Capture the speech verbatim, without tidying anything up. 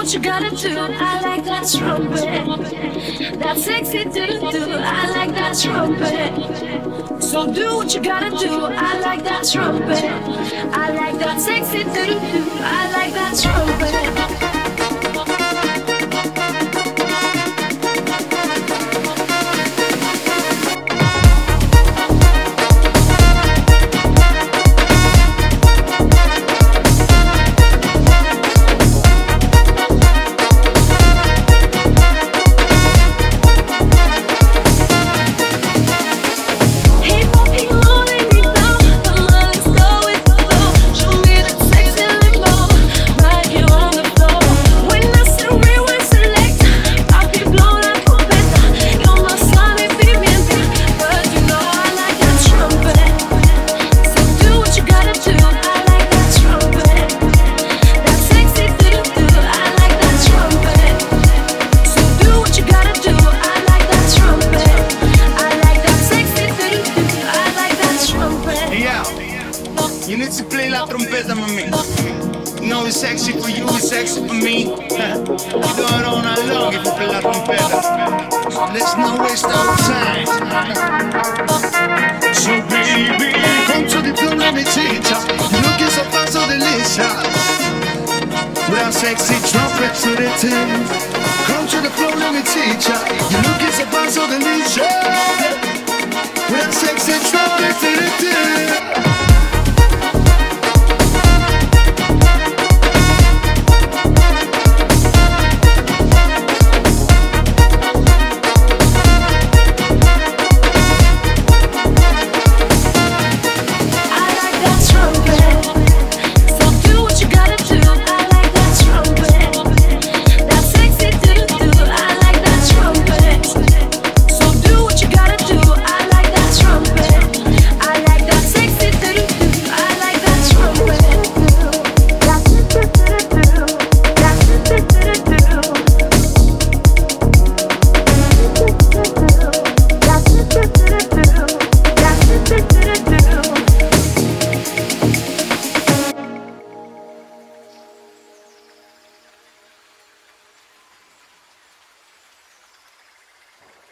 what you gotta do. I like that trumpet, that sexy do-do-do. I like that trumpet. So do what you gotta do. I like that trumpet. I like that sexy do-do-do. I like that trumpet. You need to play la trompeta, mami. No, it's sexy for you, it's sexy for me. You do it all night long if you play la trompeta. Let's not waste our time. So baby, come to the floor, let me teach ya. You looking so fine, so delicious. With our sexy trumpet to the tip. Come to the floor, let me teach ya. You looking so fine, so delicious. With our sexy trumpet to the tip.